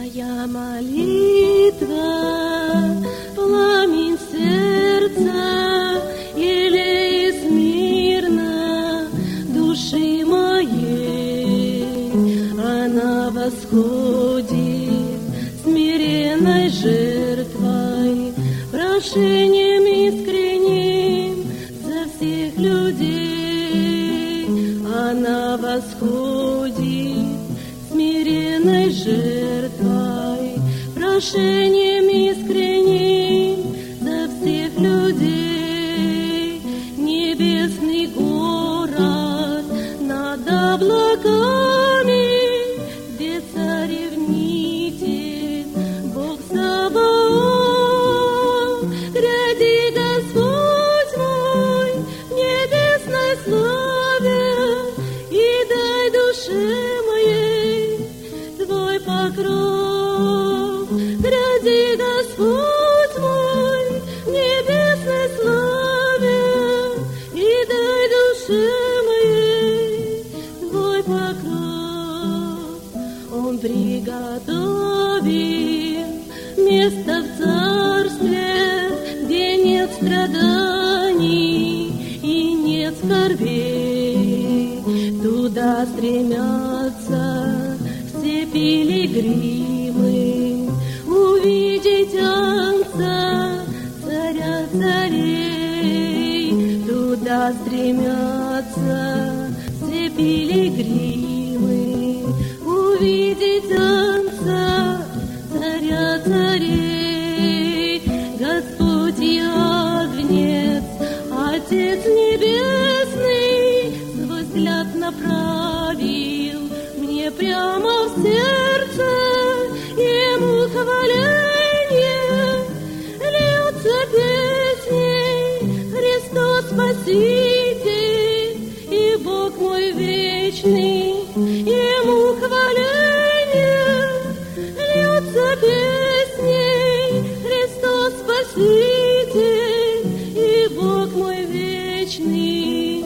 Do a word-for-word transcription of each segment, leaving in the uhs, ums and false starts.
Моя молитва, пламень сердца, елеет смирно души моей. Она восходит смиренной жертвой, прошением искренним за всех людей. Она восходит смиренной жертвой, прошением искренним за всех людей. Небесный город над облаками, где царевнитель Бог Саваоф. Гряди, Господь мой, в небесной славе, и дай душе моей Твой покров. Гряди, Господь мой, в небесной славе, и дай душе моей Твой покров. Он приготовил место в царстве, где нет страданий и нет скорбей. Туда стремятся все пилигримы увидеть Агнца, царя царей. Туда стремятся все пилигримы увидеть Агнца, царя царей. Господь Агнец, Отец Небесный, свой взгляд направил мне прямо в сердце, Ему хваление льется песней. Христос Спаситель и Бог мой вечный, Ему хваление льется песней. Христос Спаситель и Бог мой вечный.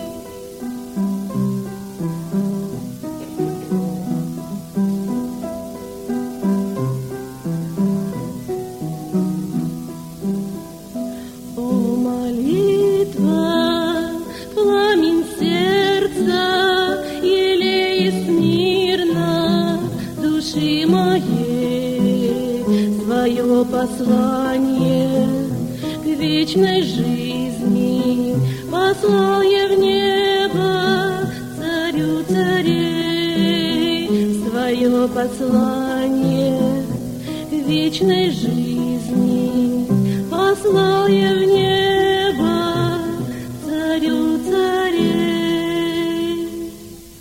О, молитва, пламень сердца, елеет смирно души моей. Свое послание к вечной жизни послал я в небо царю царей. Свое послание к вечной жизни послал я в небо царю царей.